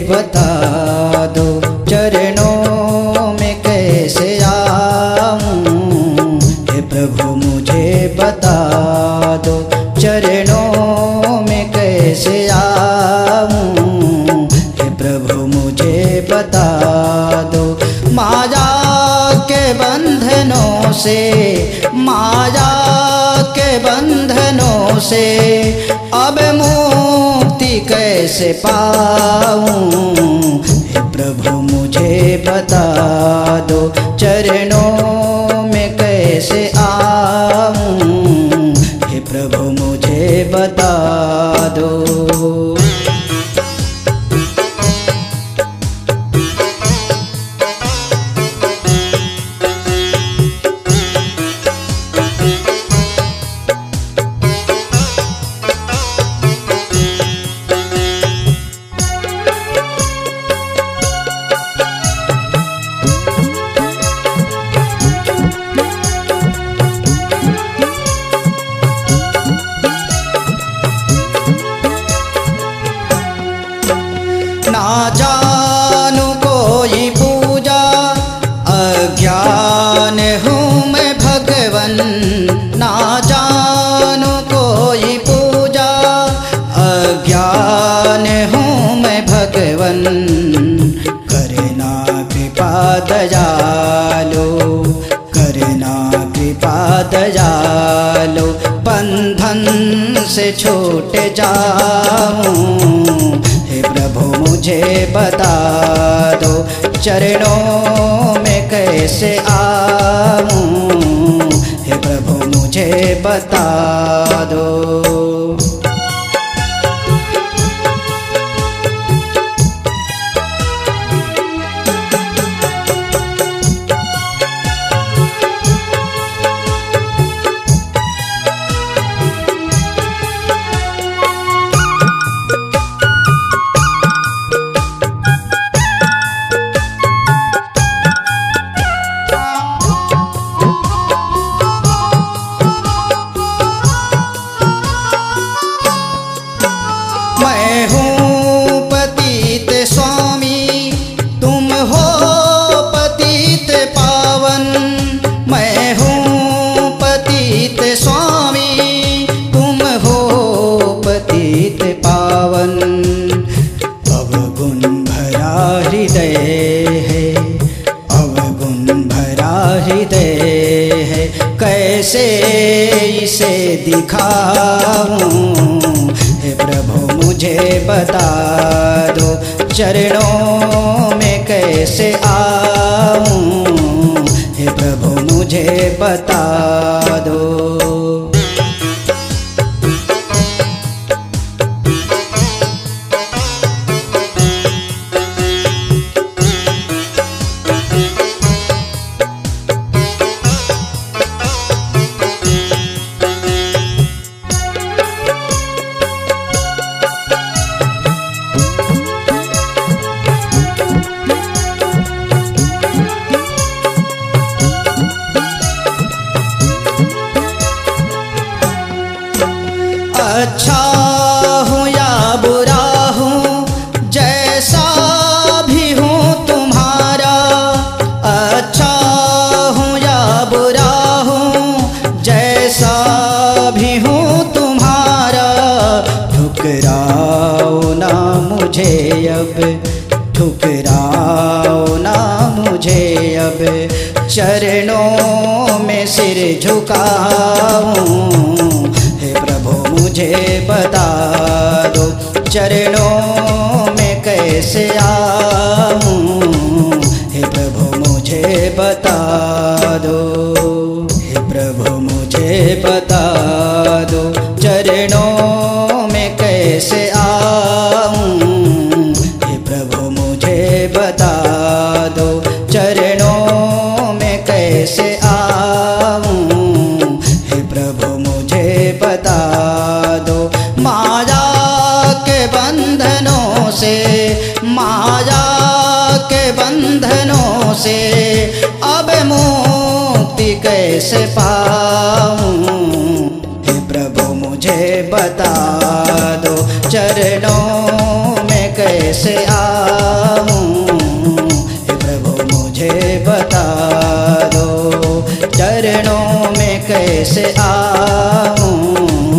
बता दो, चरणों में कैसे आऊं। हे प्रभु मुझे बता दो, चरणों में कैसे आऊं। हे प्रभु मुझे बता दो, माया के बंधनों से, माया के बंधनों से अब मुक्ति कैसे पाऊं। हे प्रभु मुझे बता दो, चरणों में कैसे आऊं। हे प्रभु मुझे बता दो। ना जानू कोई पूजा, अज्ञान हूँ मैं भगवन। ना जानू कोई पूजा, अज्ञान हूँ मैं भगवन। करना कृपा दयालु, करना कृपा दयालु, बंधन से छूट जाऊं। हे प्रभु मुझे बता दो, चरणों में कैसे आऊं। हे प्रभु मुझे बता दो। मैं हूँ पतित स्वामी, तुम हो पतित पावन। मैं हूँ पतित स्वामी, तुम हो पतित पावन। अवगुण भरा हृदय है, अवगुण भरा हृदय है, कैसे इसे दिखाऊं। हे प्रभु मुझे बता दो, चरणों में कैसे आऊं। हे प्रभु मुझे बता दो। अच्छा हूँ या बुरा हूँ, जैसा भी हूँ तुम्हारा। अच्छा हूँ या बुरा हूँ, जैसा भी हूँ तुम्हारा। ठुकराओ ना मुझे अब, ठुकराओ ना मुझे अब, चरणों में सिर झुकाऊं। हे प्रभु मुझे बता दो, चरणों में कैसे आऊं। हे प्रभु मुझे बता दो, हे प्रभु मुझे बता दो, चरणों में कैसे आऊं। हे प्रभु मुझे बता दो, चरणों में कैसे आऊं। हे प्रभु मुझे बता दो, माया के बंधनों से, माया के बंधनों से अब मुक्ति कैसे पाऊं। हे प्रभु मुझे बता दो, चरणों में कैसे आऊं, हे प्रभु मुझे बता दो। चरणों में कैसे आऊं,